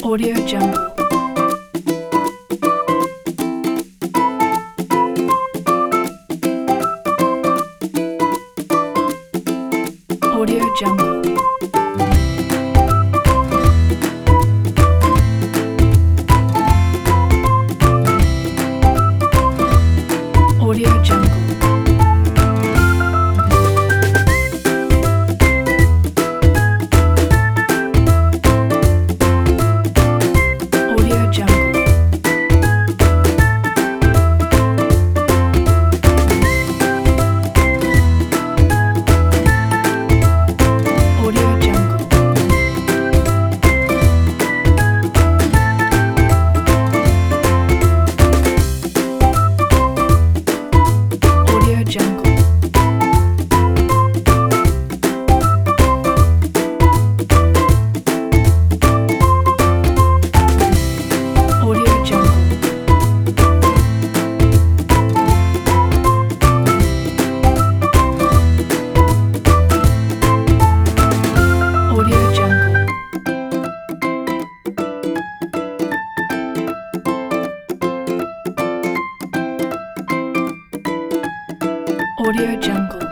Audio Jungle. Audio Jungle. Audio Jungle. Audio Jungle. Audio Jungle. Audio Jungle. Audio Jungle. Audio Jungle. Audio Jungle.